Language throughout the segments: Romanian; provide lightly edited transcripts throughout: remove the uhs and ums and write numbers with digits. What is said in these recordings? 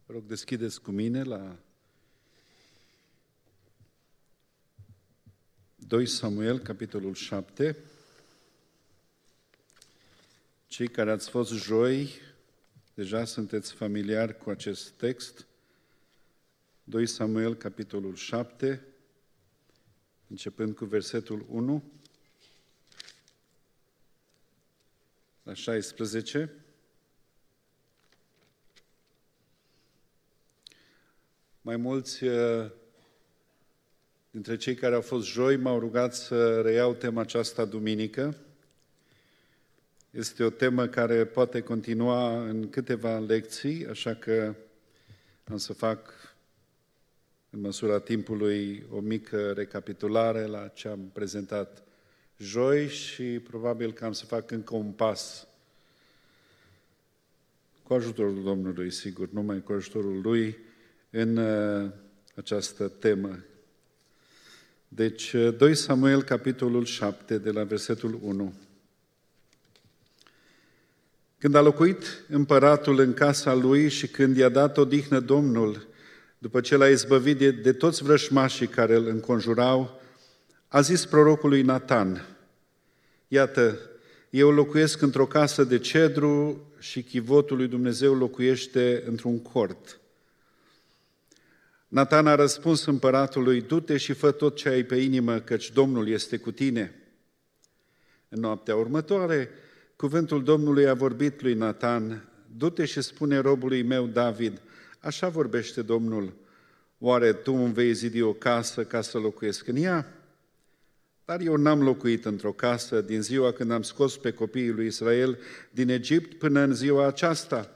Vă rog, deschideți cu mine la 2 Samuel, capitolul 7. Cei care ați fost joi, deja sunteți familiari cu acest text. 2 Samuel, capitolul 7, începând cu versetul 1 la 16. Mai mulți dintre cei care au fost joi m-au rugat să reiau tema aceasta duminică. Este o temă care poate continua în câteva lecții, așa că am să fac, în măsura timpului, o mică recapitulare la ce am prezentat joi și probabil că am să fac încă un pas cu ajutorul Domnului, sigur, numai cu ajutorul Lui, în această temă. Deci, 2 Samuel, capitolul 7, de la versetul 1. Când a locuit împăratul în casa lui și când i-a dat odihnă Domnul, după ce l-a izbăvit de toți vrășmașii care îl înconjurau, a zis prorocului Natan: Iată, eu locuiesc într-o casă de cedru și chivotul lui Dumnezeu locuiește într-un cort. Natan a răspuns împăratului: Du-te și fă tot ce ai pe inimă, căci Domnul este cu tine. În noaptea următoare, cuvântul Domnului a vorbit lui Natan: Du-te și spune robului meu David: Așa vorbește Domnul, oare tu îmi vei zidi o casă ca să locuiesc în ea? Dar eu n-am locuit într-o casă din ziua când am scos pe copiii lui Israel din Egipt până în ziua aceasta,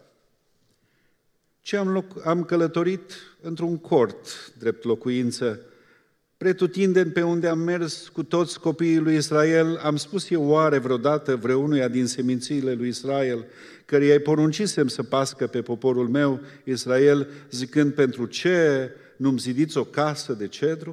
ci am călătorit într-un cort drept locuință. Pretutindeni pe unde am mers cu toți copiii lui Israel, am spus eu oare vreodată vreunuia din semințiile lui Israel, căreia îi poruncisem să pască pe poporul meu Israel, zicând: pentru ce nu-mi zidiți o casă de cedru?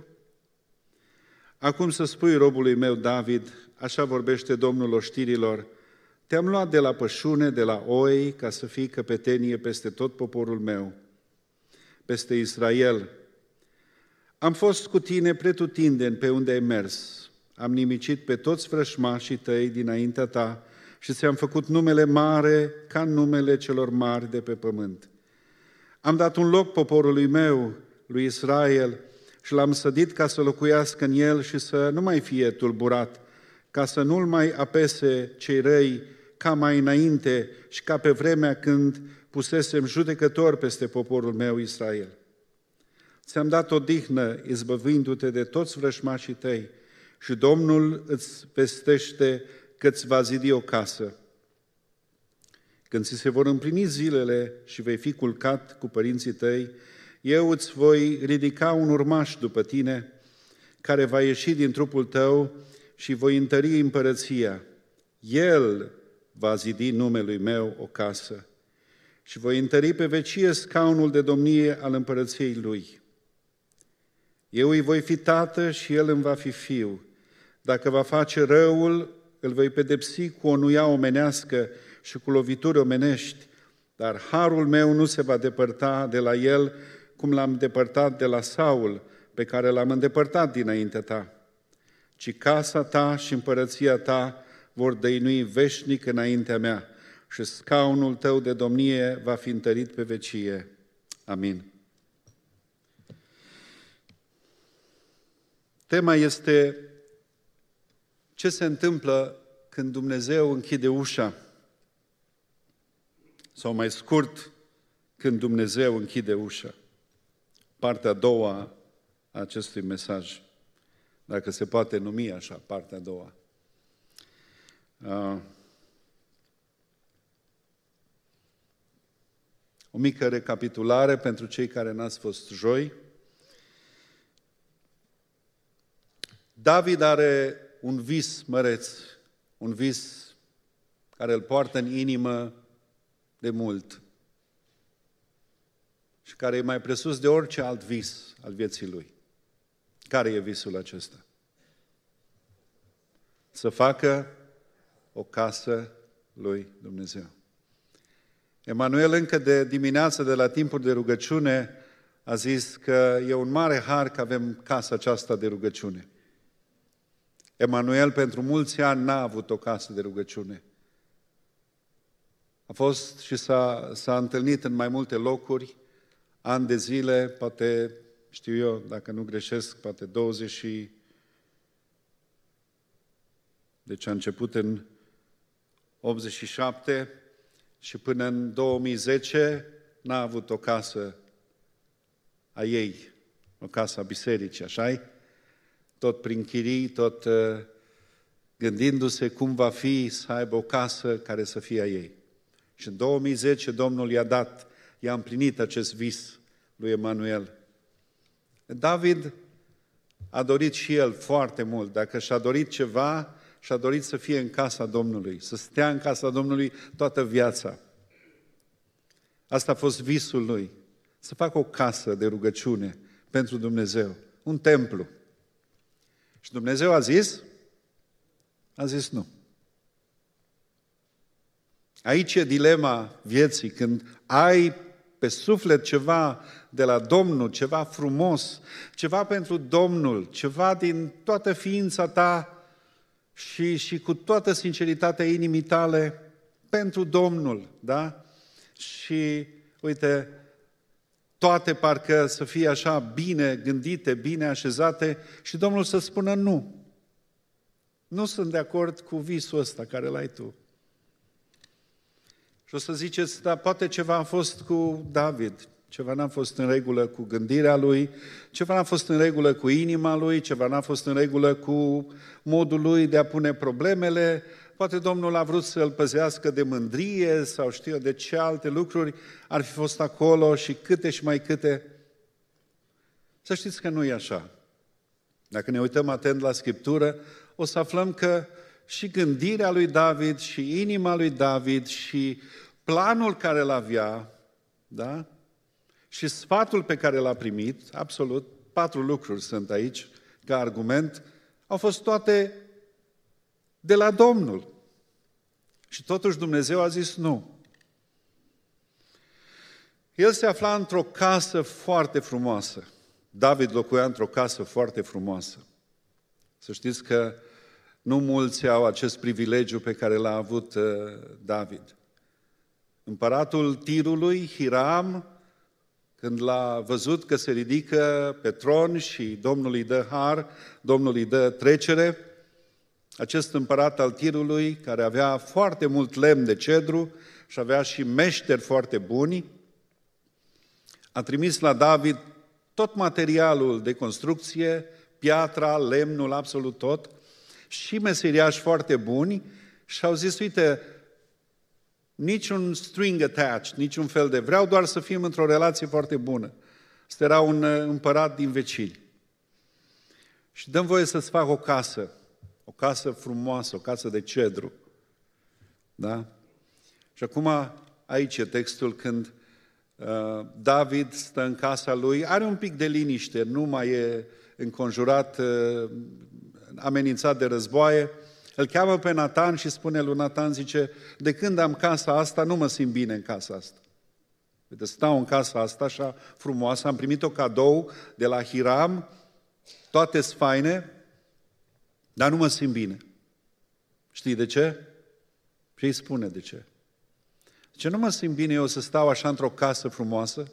Acum să spui robului meu David: așa vorbește Domnul oștirilor, te-am luat de la pășune, de la oi, ca să fii căpetenie peste tot poporul meu, peste Israel. Am fost cu tine pretutindeni pe unde ai mers, am nimicit pe toți vrășmașii tăi dinaintea ta și ți-am făcut numele mare ca numele celor mari de pe pământ. Am dat un loc poporului meu, lui Israel, și l-am sădit ca să locuiască în el și să nu mai fie tulburat, ca să nu-l mai apese cei răi ca mai înainte și ca pe vremea când pusesem judecător peste poporul meu Israel. Ți-am dat odihnă izbăvindu-te de toți vrășmașii tăi și Domnul îți vestește că îți va zidi o casă. Când ți se vor împlini zilele și vei fi culcat cu părinții tăi, eu îți voi ridica un urmaș după tine, care va ieși din trupul tău și voi întări împărăția. El va zidi numelui meu o casă și voi întări pe vecie scaunul de domnie al împărăției lui. Eu îi voi fi tată și el îmi va fi fiu. Dacă va face răul, îl voi pedepsi cu o nuia omenească și cu lovituri omenești, dar harul meu nu se va depărta de la el, cum l-am depărtat de la Saul, pe care l-am îndepărtat dinaintea ta, ci casa ta și împărăția ta vor dăinui veșnic înaintea mea și scaunul tău de domnie va fi întărit pe vecie. Amin. Tema este: ce se întâmplă când Dumnezeu închide ușa? Sau mai scurt, când Dumnezeu închide ușa. Partea a doua a acestui mesaj, dacă se poate numi așa, partea a doua. O mică recapitulare pentru cei care n-ați fost joi. David are un vis măreț, un vis care îl poartă în inimă de mult și care e mai presus de orice alt vis al vieții lui. Care e visul acesta? Să facă o casă lui Dumnezeu. Emanuel încă de dimineață, de la timpul de rugăciune, a zis că e un mare har că avem casa aceasta de rugăciune. Emanuel pentru mulți ani n-a avut o casă de rugăciune. A fost și s-a întâlnit în mai multe locuri, ani de zile, poate, știu eu, dacă nu greșesc, poate 20 Deci a început în 87 și până în 2010 n-a avut o casă a ei, o casă a bisericii, așa-i? Tot prin chirii, tot gândindu-se cum va fi să aibă o casă care să fie a ei. Și în 2010 Domnul i-a împlinit acest vis lui Emanuel. David a dorit și el foarte mult, dacă și-a dorit ceva, și-a dorit să fie în casa Domnului, să stea în casa Domnului toată viața. Asta a fost visul lui, să facă o casă de rugăciune pentru Dumnezeu, un templu. Și Dumnezeu a zis? A zis nu. Aici e dilema vieții, când ai pe suflet ceva de la Domnul, ceva frumos, ceva pentru Domnul, ceva din toată ființa ta și cu toată sinceritatea inimii tale pentru Domnul, da? Și, uite, toate parcă să fie așa bine gândite, bine așezate și Domnul să spună nu. Nu sunt de acord cu visul ăsta care l-ai tu. Și o să ziceți, da, poate ceva a fost cu David, ceva n-a fost în regulă cu gândirea lui, ceva n-a fost în regulă cu inima lui, ceva n-a fost în regulă cu modul lui de a pune problemele, poate Domnul a vrut să-l păzească de mândrie sau știu eu de ce alte lucruri ar fi fost acolo și câte și mai câte. Să știți că nu e așa. Dacă ne uităm atent la Scriptură, o să aflăm că și gândirea lui David, și inima lui David, și planul care îl avea, da? Și sfatul pe care l-a primit, absolut, 4 lucruri sunt aici ca argument, au fost toate de la Domnul. Și totuși Dumnezeu a zis nu. El se afla într-o casă foarte frumoasă. David locuia într-o casă foarte frumoasă. Să știți că nu mulți au acest privilegiu pe care l-a avut David. Împăratul Tirului, Hiram, când l-a văzut că se ridică pe tron și Domnul îi dă har, Domnul îi dă trecere, acest împărat al Tirului, care avea foarte mult lemn de cedru și avea și meșteri foarte buni, a trimis la David tot materialul de construcție, piatra, lemnul, absolut tot, și meseriași foarte buni și au zis, uite, niciun string attached, niciun fel de... Vreau doar să fim într-o relație foarte bună. Ăsta era un împărat din vecini. Și dăm voie să-ți fac o casă frumoasă, o casă de cedru. Da? Și acum, aici e textul când David stă în casa lui, are un pic de liniște, nu mai e înconjurat, amenințat de războaie. Îl cheamă pe Natan și spune lui Natan, zice, de când am casa asta, nu mă simt bine în casa asta. Uite, stau în casa asta așa frumoasă, am primit-o cadou de la Hiram, toate sunt faine, dar nu mă simt bine. Știi de ce? Și îi spune de ce. Zice, nu mă simt bine eu să stau așa într-o casă frumoasă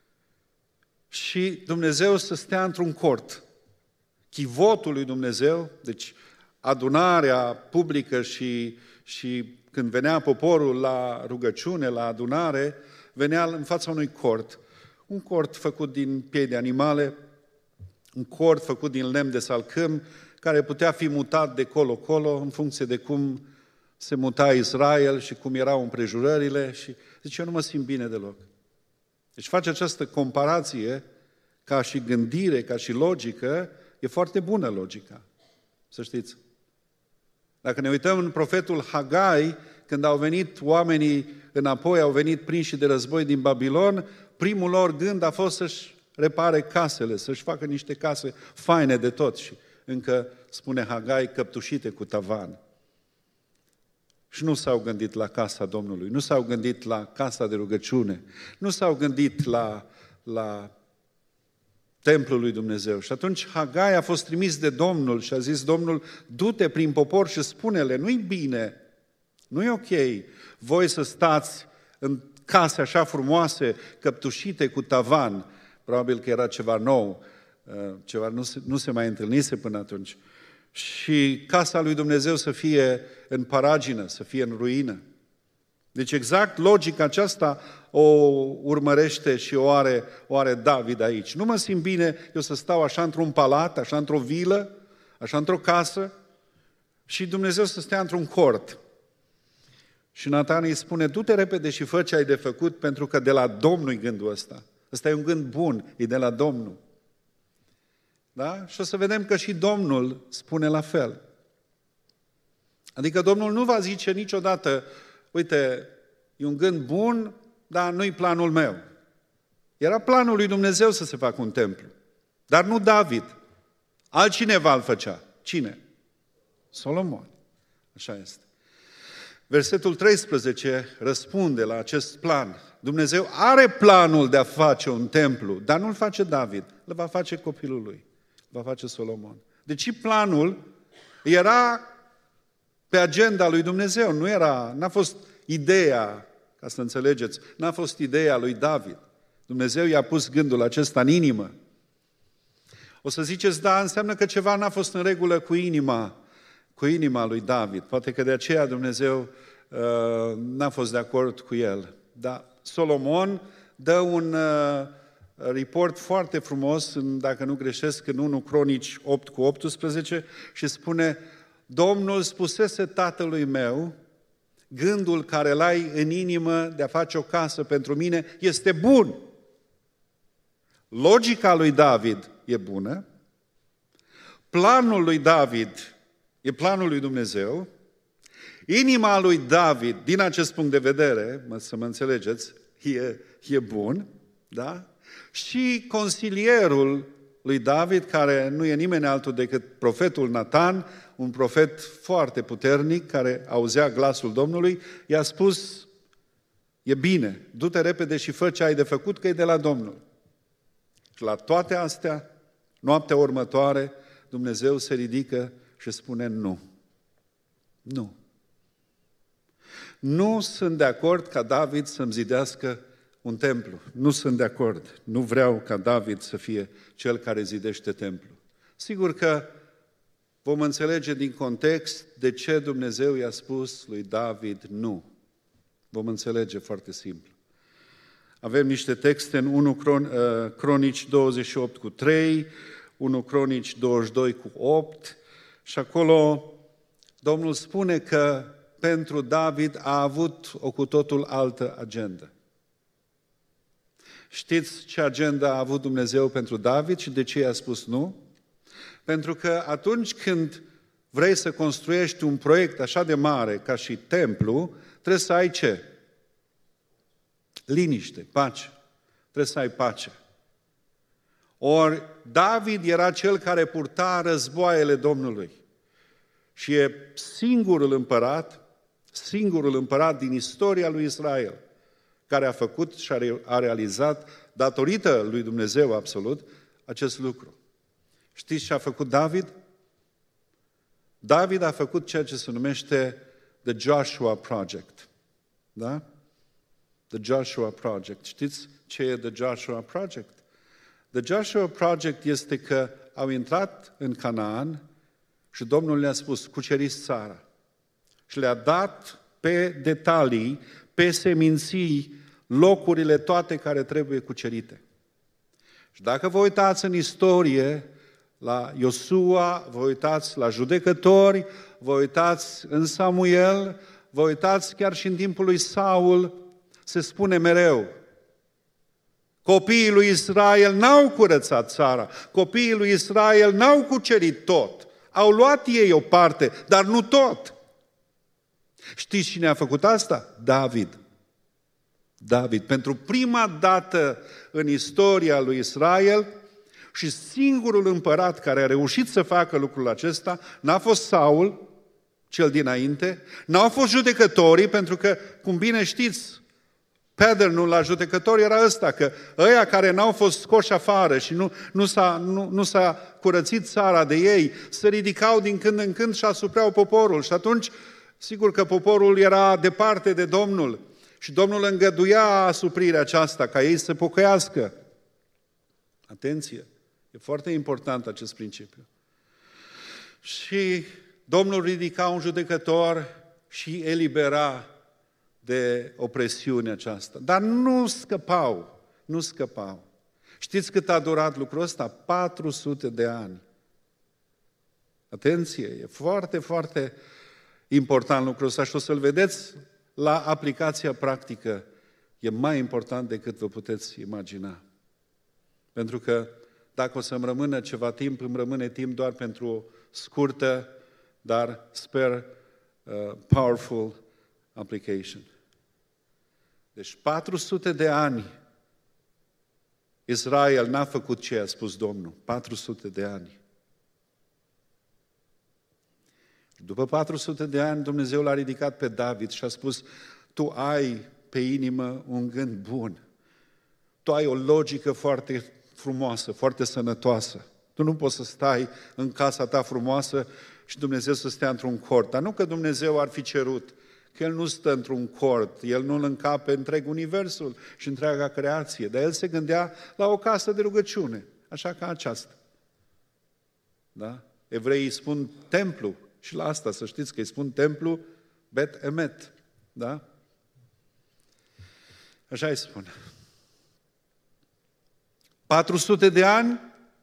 și Dumnezeu să stea într-un cort. Chivotul lui Dumnezeu, deci adunarea publică și când venea poporul la rugăciune, la adunare, venea în fața unui cort. Un cort făcut din piei de animale, un cort făcut din lemn de salcâm, care putea fi mutat de colo-colo în funcție de cum se muta Israel și cum erau împrejurările. Și zice, eu nu mă simt bine deloc. Deci face această comparație ca și gândire, ca și logică, e foarte bună logica, să știți. Dacă ne uităm în profetul Hagai, când au venit oamenii înapoi, au venit prinși de război din Babilon, primul lor gând a fost să-și repare casele, să-și facă niște case faine de tot și încă, spune Hagai, căptușite cu tavan. și nu s-au gândit la casa Domnului, nu s-au gândit la casa de rugăciune, nu s-au gândit la templul lui Dumnezeu. Și atunci Hagai a fost trimis de Domnul și a zis, Domnul, du-te prin popor și spune-le, nu-i bine, nu-i ok voi să stați în case așa frumoase, căptușite cu tavan, probabil că era ceva nou, ceva nu se mai întâlnise până atunci, și casa lui Dumnezeu să fie în paragină, să fie în ruină. Deci exact logica aceasta o urmărește și o are David aici. Nu mă simt bine eu să stau așa într-un palat, așa într-o vilă, așa într-o casă și Dumnezeu să stea într-un cort. Și Natan îi spune, du-te repede și fă ce ai de făcut, pentru că de la Domnul e gândul ăsta. Ăsta e un gând bun, e de la Domnul. Da? Și o să vedem că și Domnul spune la fel. Adică Domnul nu va zice niciodată, uite, e un gând bun, dar nu-i planul meu. Era planul lui Dumnezeu să se facă un templu. Dar nu David. Altcineva îl făcea. Cine? Solomon. Așa este. Versetul 13 răspunde la acest plan. Dumnezeu are planul de a face un templu, dar nu-l face David, îl va face copilul lui, va face Solomon. Deci planul era pe agenda lui Dumnezeu, n-a fost ideea, ca să înțelegeți, n-a fost ideea lui David. Dumnezeu i-a pus gândul acesta în inimă. O să ziceți, da, înseamnă că ceva n-a fost în regulă cu inima lui David. Poate că de aceea Dumnezeu n-a fost de acord cu el. Dar Solomon dă un report foarte frumos, dacă nu greșesc, în 1 Cronici 8:18 și spune, Domnul spusese tatălui meu, gândul care l-ai în inimă de a face o casă pentru mine este bun. Logica lui David e bună, planul lui David e planul lui Dumnezeu, inima lui David, din acest punct de vedere, să mă înțelegeți, e bun, da? Și consilierul lui David, care nu e nimeni altul decât profetul Natan, un profet foarte puternic, care auzea glasul Domnului, i-a spus, e bine, du-te repede și fă ce ai de făcut, că e de la Domnul. Și la toate astea, noaptea următoare, Dumnezeu se ridică și spune nu. Nu. Nu sunt de acord ca David să-mi zidească un templu. Nu sunt de acord. Nu vreau ca David să fie cel care zidește templu. Sigur că vom înțelege din context de ce Dumnezeu i-a spus lui David nu. Vom înțelege foarte simplu. Avem niște texte în 1 Cronici 28:3, 1 Cronici 22:8 și acolo Domnul spune că pentru David a avut o cu totul altă agendă. Știți ce agenda a avut Dumnezeu pentru David și de ce i-a spus nu? Pentru că atunci când vrei să construiești un proiect așa de mare ca și templu, trebuie să ai ce? Liniște, pace. Trebuie să ai pace. Ori David era cel care purta războaiele Domnului. Și e singurul împărat din istoria lui Israel, care a făcut și a realizat, datorită lui Dumnezeu absolut, acest lucru. Știți ce a făcut David? David a făcut ceea ce se numește The Joshua Project. Da? The Joshua Project. Știți ce e The Joshua Project? The Joshua Project este că au intrat în Canaan și Domnul le-a spus, cuceriți țara. Și le-a dat pe detalii, pe seminții, locurile toate care trebuie cucerite. Și dacă vă uitați în istorie, la Iosua, vă uitați la Judecători, vă uitați în Samuel, vă uitați chiar și în timpul lui Saul, se spune mereu, copiii lui Israel n-au curățat țara, copiii lui Israel n-au cucerit tot, au luat ei o parte, dar nu tot. Știți cine a făcut asta? David. David, pentru prima dată în istoria lui Israel și singurul împărat care a reușit să facă lucrul acesta n-a fost Saul, cel dinainte, n-au fost judecătorii, pentru că, cum bine știți, pattern-ul la judecători era ăsta, că ăia care n-au fost scoși afară și nu s-a curățit țara de ei, se ridicau din când în când și asupreau poporul. Și atunci, sigur că poporul era departe de Domnul și Domnul îngăduia asuprirea aceasta, ca ei să pocăiască. Atenție! E foarte important acest principiu. Și Domnul ridica un judecător și elibera de opresiunea aceasta. Dar nu scăpau. Știți cât a durat lucrul ăsta? 400 de ani. Atenție, e foarte, foarte important lucrul ăsta și o să-l vedeți la aplicația practică. E mai important decât vă puteți imagina. Pentru că dacă o să-mi rămână ceva timp, îmi rămâne timp doar pentru o scurtă, dar sper powerful application. Deci 400 de ani Israel n-a făcut ce a spus Domnul. 400 de ani. După 400 de ani, Dumnezeu l-a ridicat pe David și a spus: tu ai pe inimă un gând bun. Tu ai o logică foarte frumoasă, foarte sănătoasă. Tu nu poți să stai în casa ta frumoasă și Dumnezeu să stea într-un cort. Dar nu că Dumnezeu ar fi cerut, că El nu stă într-un cort, El nu-L încape întreg universul și întreaga creație, dar El se gândea la o casă de rugăciune, așa ca aceasta. Da? Evreii îi spun templu și la asta să știți că îi spun templu Bet Emet. Da? Așa îi spun. 400 de ani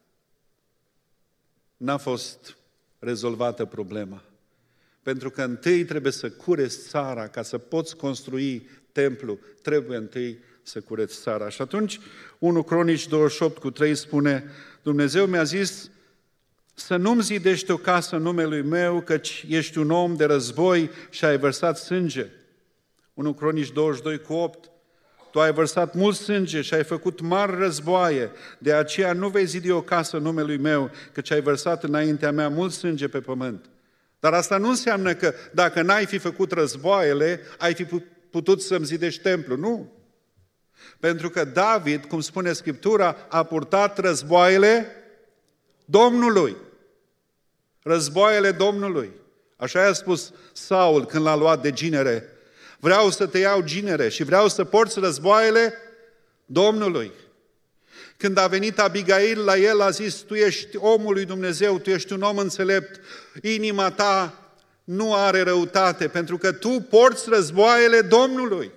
n-a fost rezolvată problema. Pentru că întâi trebuie să cureți țara, ca să poți construi templu, trebuie întâi să cureți țara. Și atunci 1 Cronici 28:3 spune: Dumnezeu mi-a zis să nu-mi zidești o casă în numelui meu, căci ești un om de război și ai vărsat sânge. 1 Cronici 22:8: tu ai vărsat mult sânge și ai făcut mari războaie, de aceea nu vei zidi o casă în numelui meu, căci ai vărsat înaintea mea mult sânge pe pământ. Dar asta nu înseamnă că dacă n-ai fi făcut războaiele, ai fi putut să-mi zidești templu. Nu. Pentru că David, cum spune Scriptura, a purtat războaiele Domnului. Războaiele Domnului. Așa i-a spus Saul când l-a luat de ginere. Vreau să te iau ginere și vreau să porți războaiele Domnului. Când a venit Abigail la el, a zis: tu ești omul lui Dumnezeu, tu ești un om înțelept, inima ta nu are răutate, pentru că tu porți războaiele Domnului.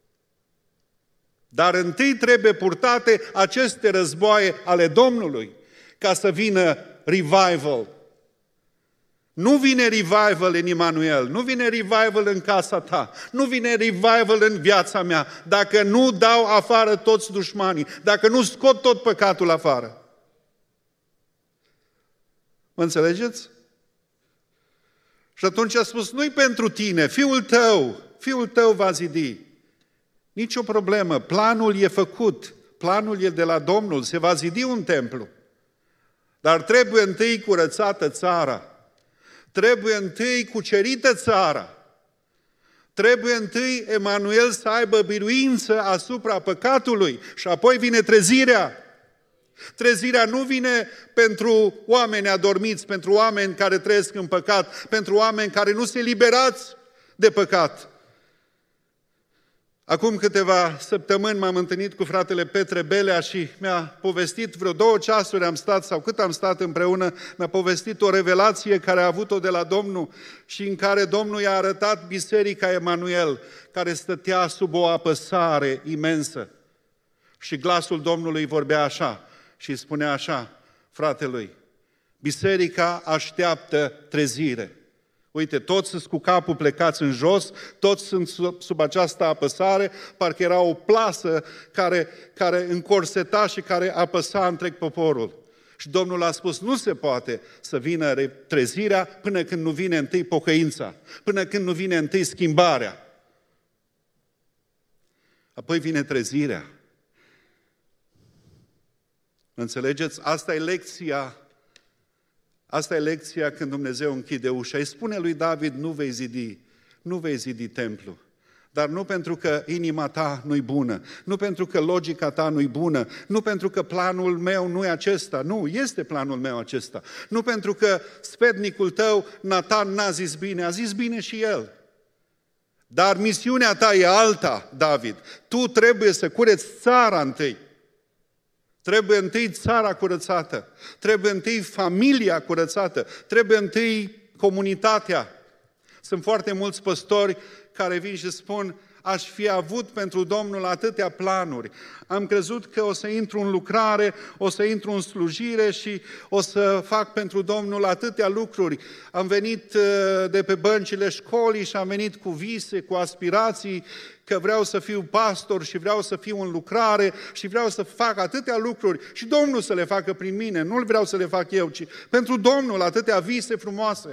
Dar întâi trebuie purtate aceste războaie ale Domnului, ca să vină revival. Nu vine revival în Immanuel, nu vine revival în casa ta, nu vine revival în viața mea, dacă nu dau afară toți dușmanii, dacă nu scot tot păcatul afară. Mă înțelegeți? Și atunci a spus: nu-i pentru tine, fiul tău va zidi. Nici o problemă, planul e făcut, planul e de la Domnul, se va zidi un templu. Dar trebuie întâi curățată țara. Trebuie întâi cucerită țara. Trebuie întâi Emanuel să aibă biruință asupra păcatului și apoi vine trezirea. Trezirea nu vine pentru oameni adormiți, pentru oameni care trăiesc în păcat, pentru oameni care nu se liberați de păcat. Acum câteva săptămâni m-am întâlnit cu fratele Petre Belea și mi-a povestit, vreo 2 ceasuri am stat, sau cât am stat împreună, mi-a povestit o revelație care a avut-o de la Domnul și în care Domnul i-a arătat Biserica Emanuel, care stătea sub o apăsare imensă. Și glasul Domnului vorbea așa și îi spunea așa fratelui: biserica așteaptă trezire. Uite, toți sunt cu capul plecați în jos, toți sunt sub această apăsare, parcă era o plasă care încorseta și care apăsa întreg poporul. Și Domnul a spus: nu se poate să vină trezirea până când nu vine întâi pocăința, până când nu vine întâi schimbarea. Apoi vine trezirea. Înțelegeți? Asta e lecția Asta e lecția când Dumnezeu închide ușa. Îi spune lui David, nu vei zidi templu. Dar nu pentru că inima ta nu-i bună, nu pentru că logica ta nu-i bună, nu pentru că planul meu nu e acesta, nu, este planul meu acesta. Nu pentru că sfetnicul tău, Natan, n-a zis bine, a zis bine și el. Dar misiunea ta e alta, David. Tu trebuie să cureți țara întâi. Trebuie întâi țara curățată, trebuie întâi familia curățată, trebuie întâi comunitatea. Sunt foarte mulți păstori care vin și spun, aș fi avut pentru Domnul atâtea planuri. Am crezut că o să intru în lucrare, o să intru în slujire și o să fac pentru Domnul atâtea lucruri. Am venit de pe băncile școlii și am venit cu vise, cu aspirații, că vreau să fiu pastor și vreau să fiu în lucrare și vreau să fac atâtea lucruri și Domnul să le facă prin mine. Nu vreau să le fac eu, ci pentru Domnul atâtea vise frumoase.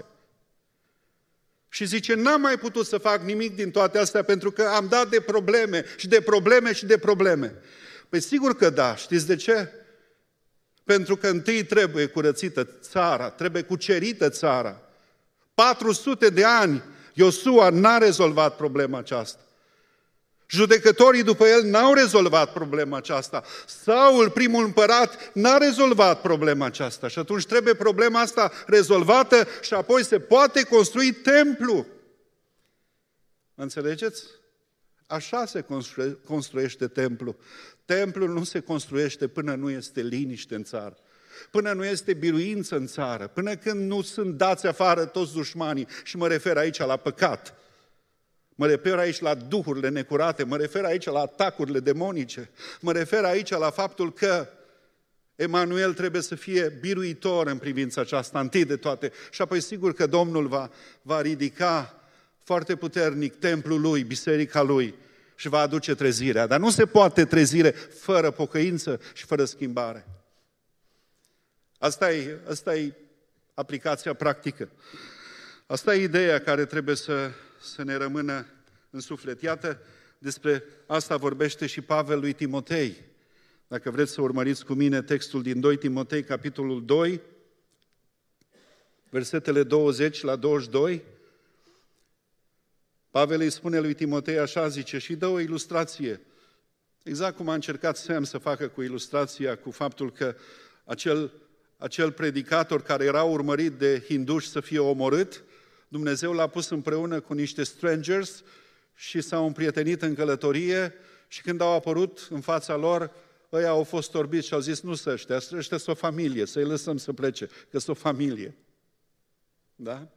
Și zice, n-am mai putut să fac nimic din toate astea pentru că am dat de probleme și de probleme și de probleme. Păi sigur că da, știți de ce? Pentru că întâi trebuie curățită țara, trebuie cucerită țara. 400 de ani Iosua n-a rezolvat problema aceasta. Judecătorii după el n-au rezolvat problema aceasta. Saul, primul împărat, n-a rezolvat problema aceasta. Și atunci trebuie problema asta rezolvată și apoi se poate construi templu. Înțelegeți? Așa se construiește templu. Templul nu se construiește până nu este liniște în țară, până nu este biruință în țară, până când nu sunt dați afară toți dușmanii. Și mă refer aici la păcat. Mă refer aici la duhurile necurate, mă refer aici la atacurile demonice, mă refer aici la faptul că Emanuel trebuie să fie biruitor în privința aceasta, întâi de toate. Și apoi sigur că Domnul va ridica foarte puternic templul lui, biserica lui și va aduce trezirea. Dar nu se poate trezire fără pocăință și fără schimbare. Asta e aplicația practică. Asta e ideea care trebuie să ne rămână în suflet. Iată, despre asta vorbește și Pavel lui Timotei. Dacă vreți să urmăriți cu mine textul din 2 Timotei, capitolul 2, versetele 20 la 22, Pavel îi spune lui Timotei așa, zice, și dă o ilustrație. Exact cum a încercat Sam să facă cu ilustrația, cu faptul că acel predicator care era urmărit de hinduși să fie omorât, Dumnezeu l-a pus împreună cu niște strangers și s-au împrietenit în călătorie și când au apărut în fața lor, ăia au fost orbiți și au zis, nu să ăștia sunt o familie, să-i lăsăm să plece, că sunt o familie. Da?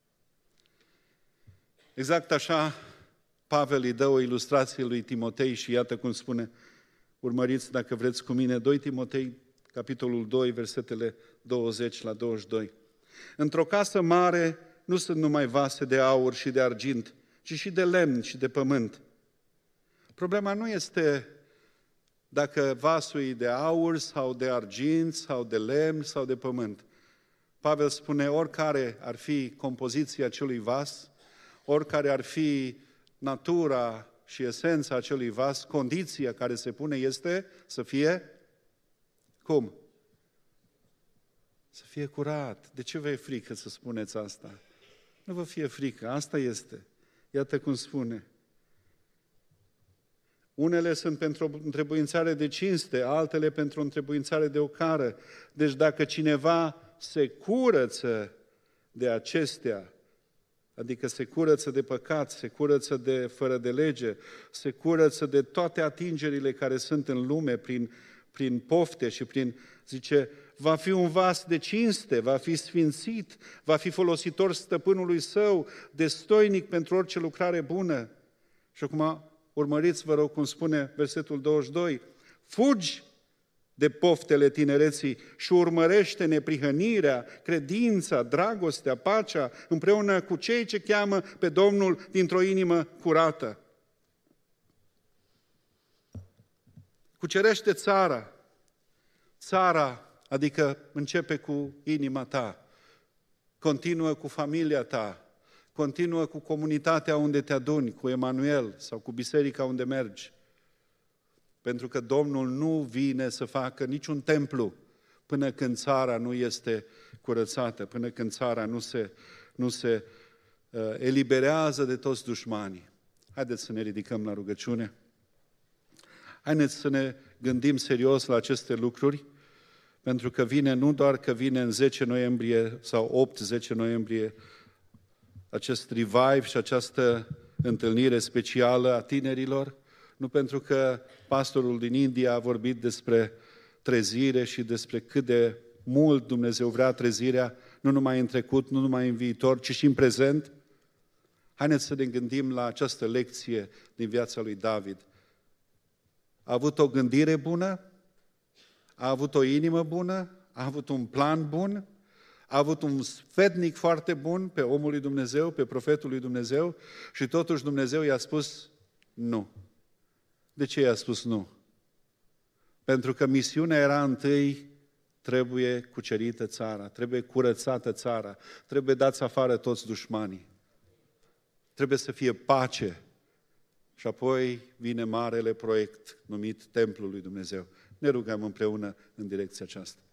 Exact așa Pavel îi dă o ilustrație lui Timotei și iată cum spune, urmăriți dacă vreți cu mine, 2 Timotei, capitolul 2, versetele 20 la 22. Într-o casă mare nu sunt numai vase de aur și de argint, ci și de lemn și de pământ. Problema nu este dacă vasul e de aur sau de argint sau de lemn sau de pământ. Pavel spune, oricare ar fi compoziția acelui vas, oricare ar fi natura și esența acelui vas, condiția care se pune este să fie, cum? Să fie curat. De ce vă e frică să spuneți asta? Nu vă fie frică, asta este. Iată cum spune. Unele sunt pentru o întrebuințare de cinste, altele pentru o întrebuințare de ocară. Deci dacă cineva se curăță de acestea, adică se curăță de păcat, se curăță de fără de lege, se curăță de toate atingerile care sunt în lume prin pofte și prin, zice, va fi un vas de cinste, va fi sfințit, va fi folositor stăpânului său, destoinic pentru orice lucrare bună. Și acum urmăriți, vă rog, cum spune versetul 22, fugi de poftele tinereții și urmărește neprihănirea, credința, dragostea, pacea, împreună cu cei ce cheamă pe Domnul dintr-o inimă curată. Cucerește țara. Țara, adică începe cu inima ta, continuă cu familia ta, continuă cu comunitatea unde te aduni, cu Emanuel sau cu biserica unde mergi. Pentru că Domnul nu vine să facă niciun templu până când țara nu este curățată, până când țara nu se eliberează de toți dușmanii. Haideți să ne ridicăm la rugăciune. Haideți să ne gândim serios la aceste lucruri, pentru că vine, nu doar că vine în 10 noiembrie sau 8-10 noiembrie acest revive și această întâlnire specială a tinerilor, nu pentru că pastorul din India a vorbit despre trezire și despre cât de mult Dumnezeu vrea trezirea, nu numai în trecut, nu numai în viitor, ci și în prezent. Haideți să ne gândim la această lecție din viața lui David. A avut o gândire bună, a avut o inimă bună, a avut un plan bun, a avut un sfetnic foarte bun pe omul lui Dumnezeu, pe profetul lui Dumnezeu și totuși Dumnezeu i-a spus nu. De ce i-a spus nu? Pentru că misiunea era întâi, trebuie cucerită țara, trebuie curățată țara, trebuie dați afară toți dușmanii, trebuie să fie pace. Și apoi vine marele proiect numit Templul lui Dumnezeu. Ne rugăm împreună în direcția aceasta.